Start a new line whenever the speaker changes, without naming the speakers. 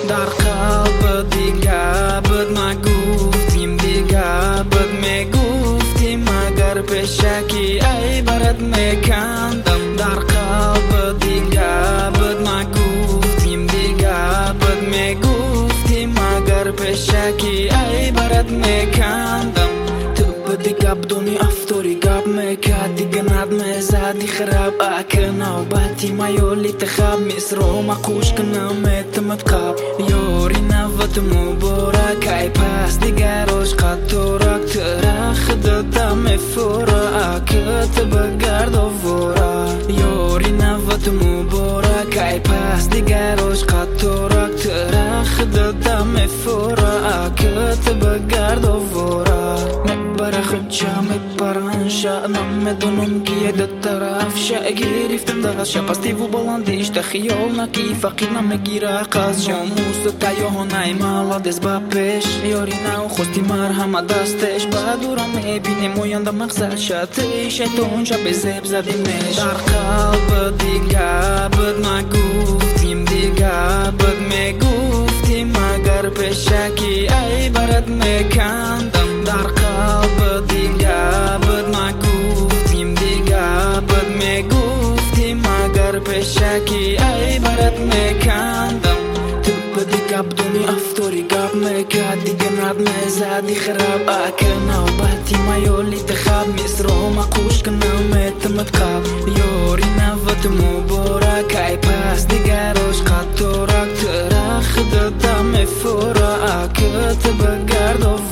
در قلب دیگه بد نگفتیم دیگه بد میگفتیم اگر پیشکی ای برات میکندم در قلب دیگه بد نگفتیم دیگه بد میگفتیم اگر پیشکی ای برات میکندم دیگه بدونی افتوری گاب میکرد دیگه ند میزدی خراب اکر نوبتی مایولی تخاب میسرو مکوش کنم اعتماد قاب یوری نوت مبارک ای پس دیگه روش قطورک ترخ دادم فورا اکت بگرد و فورا یوری نوت مبارک ای پس دیگه روش قطورک ترخ دادم فورا اکت بگرد و فورا برخد جامد برانشا نمیدونم که دو طرف شا گرفتم داشا پستی و بلندیش تخیل نکی فقیر نمیگیره قاز جاموس تایو هنای مالادز با پیش یاری نو خوستی مرهم دستش با دورم میبینیم و یاند مقصد شدی شیطون شا بزیب زدیمش در قلب دیگه بد نگفتیم دیگه بد میگفتیم اگر پیشکی ای برات میکندم در قلب دیگه بد نگفتیم دیگه بد میگفتیم اگر پیشکی ای برات میکندم تو دیگه بدونی افتوری گاب میکرد دیگه ند میزدی خراب اکر نوبتی مایولی تخاب میسرو مکوش کنم اعتماد قاب یوری نوت مبارک ای پس دیگه روش قطورک ترخ دادم فورا اکت بگرد و